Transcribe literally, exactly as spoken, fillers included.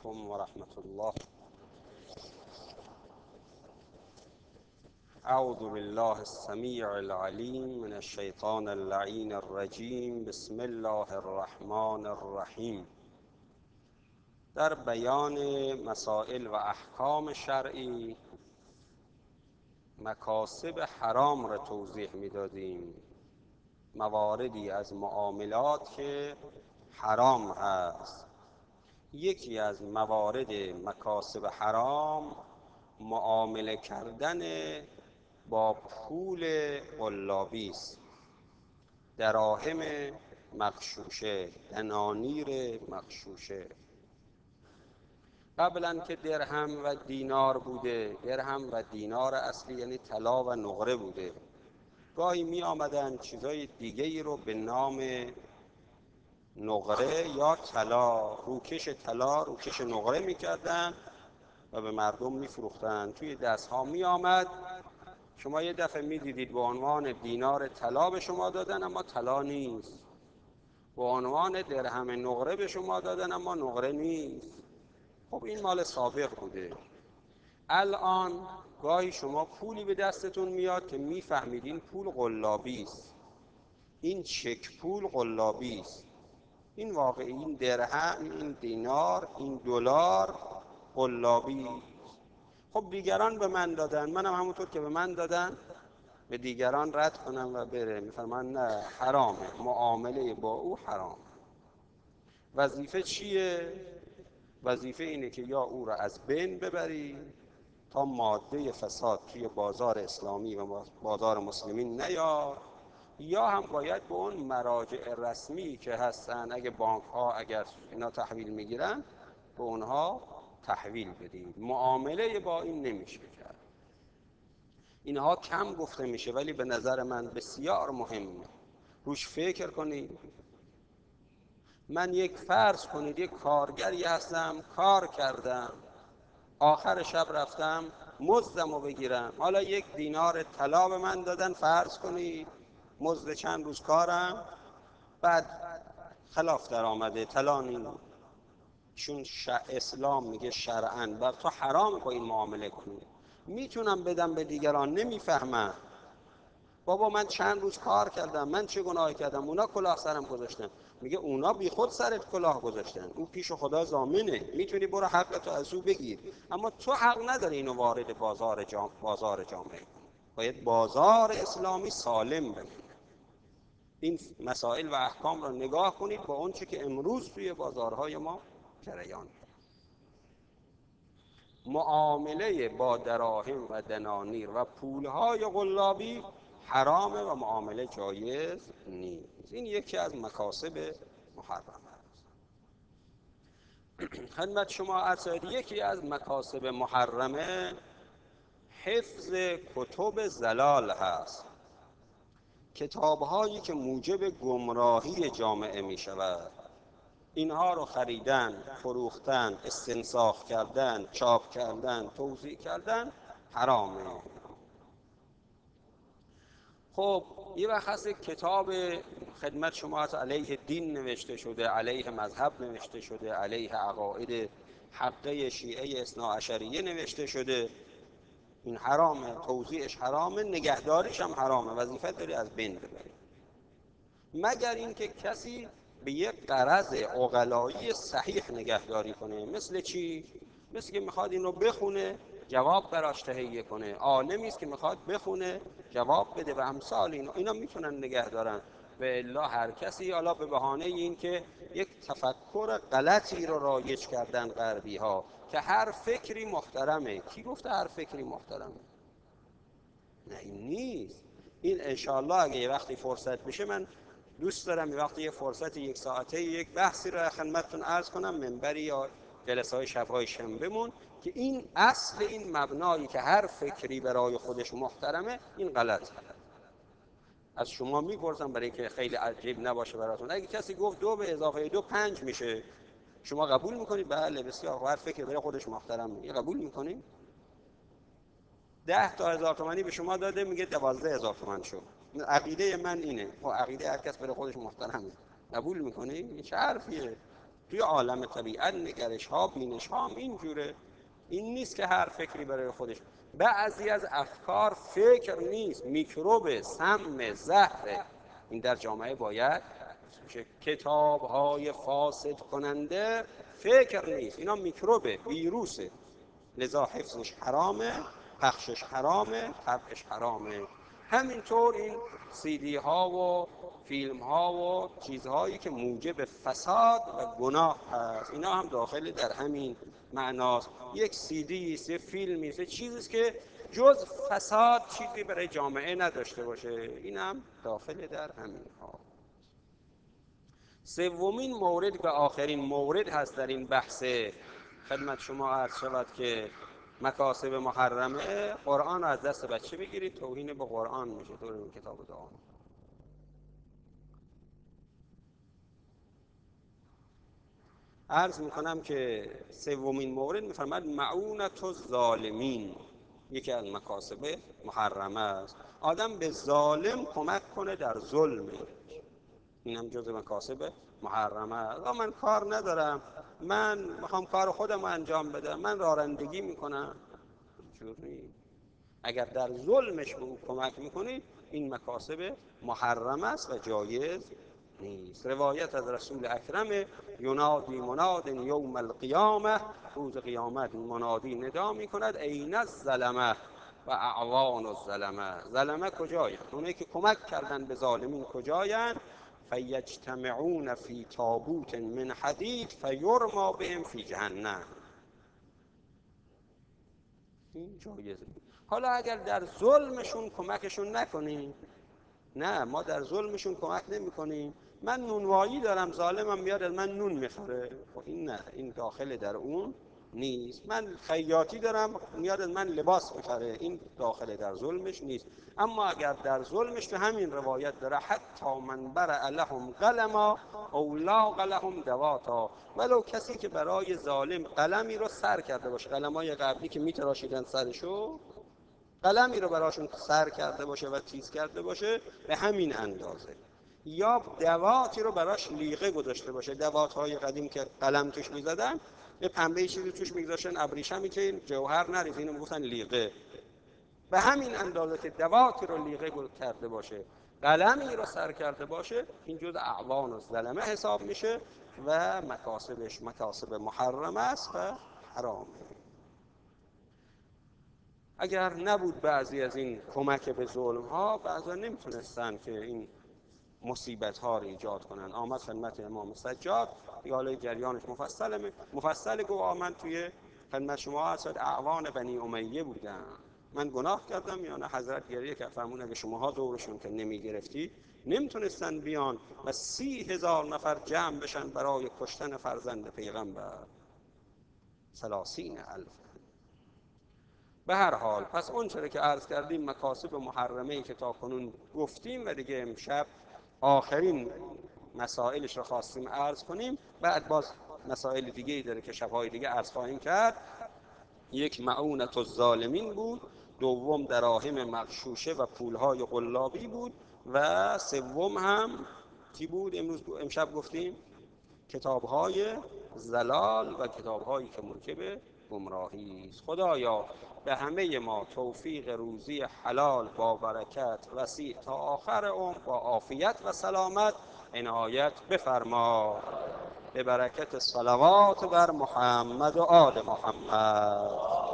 علیکم و رحمت الله. اعوذ بالله السمیع العلیم من الشیطان اللعین الرجیم. بسم الله الرحمن الرحیم. در بیان مسائل و احکام شرعی مکاسب حرام را توضیح می‌دادیم، مواردی از معاملات که حرام هست. یکی از موارد مکاسب حرام معامله کردن با پول قلابی است، دراهم مغشوشه، دنانیر مغشوشه. قبلا که درهم و دینار بوده، درهم و دینار اصلی یعنی طلا و نقره بوده، گاهی می آمدن چیزای دیگه ای رو به نام نقره یا طلا، روکش طلا، روکش نقره می کردن و به مردم می فروختن. توی دست ها می آمد، شما یه دفعه می دیدید به عنوان دینار طلا به شما دادن اما طلا نیست، به عنوان درهم نقره به شما دادن اما نقره نیست. خب این مال سابق بوده. الان گاهی شما پولی به دستتون میاد که میفهمید این پول قلابی است، این چک پول قلابی است، این واقعی، این درهم، این دینار، این دلار قلابی. خب دیگران به من دادن، منم همونطور که به من دادن به دیگران رد کنم و بره. میفرمان نه، حرامه، معامله با او حرام. وظیفه چیه؟ وظیفه اینه که یا او را از بین ببری تا ماده فساد توی بازار اسلامی و بازار مسلمین نیاد، یا هم باید به اون مراجع رسمی که هستن، اگه بانک ها اگر اینا تحویل میگیرن به اونها تحویل بدید. معامله با این نمیشه کرد. اینها کم گفته میشه ولی به نظر من بسیار مهمه. روش فکر کنید. من یک فرض کنید یک کارگری هستم، کار کردم، آخر شب رفتم مزدم رو بگیرم، حالا یک دینار طلا به من دادن، فرض کنید مزد چند روز کارم، بعد خلاف در آمده، طلا نیست. چون اسلام میگه شرعاً بر تو حرام با این معامله کنی. میتونم بدم به دیگران، نمیفهمم. بابا من چند روز کار کردم، من چه گناهی کردم؟ اونا کلاه سرم گذاشتن. میگه اونا بی خود سرت کلاه گذاشتن، اون پیش خدا ضامنه، میتونی برو حقتو از او بگیر، اما تو حق نداری اینو وارد بازار جام... بازار جامعه. باید بازار اسلامی سالم بمونه. این مسائل و احکام را نگاه کنید با اون چه که امروز توی بازارهای ما جریان. معامله با دراهم و دنانیر و پولهای قلابی حرامه و معامله جایز نیست. این یکی از مکاسب محرم است. خدمت شما عرض شود یکی از مکاسب محرمه حفظ کتب زلال هست، کتاب‌هایی که موجب گمراهی جامعه می شود. اینها رو خریدن، فروختن، استنساخ کردن، چاپ کردن، توزیع کردن حرامه. خب یه وقت هست کتاب خدمت شما علیه دین نوشته شده، علیه مذهب نوشته شده، علیه عقاید حقه شیعه اثنا عشریه نوشته شده، این حرامه، توزیعش حرامه، نگهداریش هم حرامه، وظیفت داری از بین ببری. مگر اینکه کسی به یک غرض عقلایی صحیح نگهداری کنه. مثل چی؟ مثل که میخواد این رو بخونه جواب براش تهیه کنه، عالمی است که میخواد بخونه جواب بده و امثال اینا اینا میتونن نگه دارن. و الا هر کسی حالا به بهانه این که یک تفکر غلطی رو رایج کردن غربی ها که هر فکری محترمه. کی گفته هر فکری محترمه؟ نه این نیست. این انشاءالله اگه یه وقتی فرصت بشه، من دوست دارم یه وقتی یه فرصت یک ساعته یک بحثی رو خدمتتون عرض کنم، منبری یا جلسه های شب‌های شنبهمون، که این اصل این مبنایی که هر فکری برای خودش محترمه این غلطه. از شما میپرسم برای اینکه خیلی عجیب نباشه براتون، اگه کسی گفت دو به اضافه دو پنج میشه، شما قبول میکنید؟ بله بسیار، هر فکری برای خودش محترمه، این قبول میکنید؟ ده تا هزار تومانی به شما داده میگه دوازده هزار تومان شد. عقیده من اینه. خب عقیده هر کس برای خودش محترمه، قبول میکنی؟ این چه حرفیه؟ توی عالم طبیعت نگرش ها، بینش ها هم اینجوره. این نیست که هر فکری برای خودش. بعضی از افکار فکر نیست، میکروب، سم، زهره. این در جامعه باید کتاب های فاسد کننده فکر نیست، اینا میکروبه، ویروسه، لذا حفظش حرامه، پخشش حرامه، طبعش حرامه. همینطور این سیدی ها و فیلم ها و چیزهایی که موجب فساد و گناه هست، اینا هم داخل در همین معناست. یک سیدی است، یک فیلمی است، چیزیست که جز فساد چیزی برای جامعه نداشته باشه، این هم داخل در همین ها. سومین مورد و آخرین مورد هست در این بحث خدمت شما عرض شود که مکاسب محرمه. قرآن از دست بچه بگیرید، توهین به قرآن میشه، توهین به کتاب دعا. عرض میکنم که سومین مورد میفرماد معونت الظالمین، یکی از مکاسب محرمه است. آدم به ظالم کمک کنه در ظلم، اینم جز مکاسب محرمه است. من کار ندارم، من میخوام کار خودم انجام بدم، من رانندگی میکنم، جوری اگر در ظلمش به او کمک میکنید این مکاسب محرم است و جایز نیست. روایت از رسول اکرم ینادی مناد یوم القیامه، روز قیامت منادی ندا میکند این الظلمه و اعوان الظلمه. ظلمه کجایند؟ اونایی که کمک کردن به ظالمین کجایند؟ فیجتمعون فی تابوت من حدید فیرما بهم فی جهنم. این جایزه. حالا اگر در ظلمشون کمکشون نکنیم، نه ما در ظلمشون کمک نمی کنیم، من نونوایی دارم، ظالمم میاد من نون میخوره، خب این نه، این داخل در اون نیست. من خیاطی دارم، میاد من لباس میخره، این داخل در ظلمش نیست. اما اگر در ظلمش، تو همین روایت داره حتی من برع لهم قلما او لاق لهم دواتا، ولو کسی که برای ظالم قلمی رو سر کرده باشه، قلمای قبلی که میتراشیدن سرشو، قلمی رو براشون سر کرده باشه و تیز کرده باشه به همین اندازه، یا دواتی رو براش لیقه گذاشته باشه، دوات‌های قدیم که قلم توش می‌زدن یه پنبه چیزی توش می‌گذاشتن ابریشمی که جوهر نریزه، اینو میگفتن لیقه، به همین اندازه که دواتی رو لیقه کرده باشه، قلمی رو سر کرده باشه، این جزء اعوان الظلمه حساب میشه و مکاسبش مکاسب محرم است و حرامه. اگر نبود بعضی از این کمک به ظلم ها، بعضا نمیتونستن که این مصیبت ها رو ایجاد کنن. آمد خدمت امام سجاد، حالا جریانش مفصل مفصل گو آمد توی خدمت شما هستد اعوان بنی امیه بودن، من گناه کردم، یا نه حضرت گریه که فرمون اگه شماها دورشون که نمی گرفتی نمیتونستن بیان و سی هزار نفر جمع بشن برای کشتن فرزند پیغمبر، سلاسین الف. به هر حال پس اون چرا که عرض کردیم مکاسب محرمه‌ای که تا کنون گفتیم و دیگه امشب آخرین مسائلش رو خواستیم عرض کنیم، بعد باز مسائل دیگه ای داره که شب‌های دیگه عرض خواهیم کرد. یک معونت الظالمین بود، دوم دراهم مغشوشه و پولهای قلابی بود، و سوم هم چی بود امروز امشب گفتیم؟ کتاب‌های زلال و کتاب‌هایی که مرکب گمراهی است. خدایا به همه ما توفیق روزی حلال با برکت وسیع تا آخر عمر با عافیت و سلامت عنایت بفرما، به برکت صلوات بر محمد و آل محمد.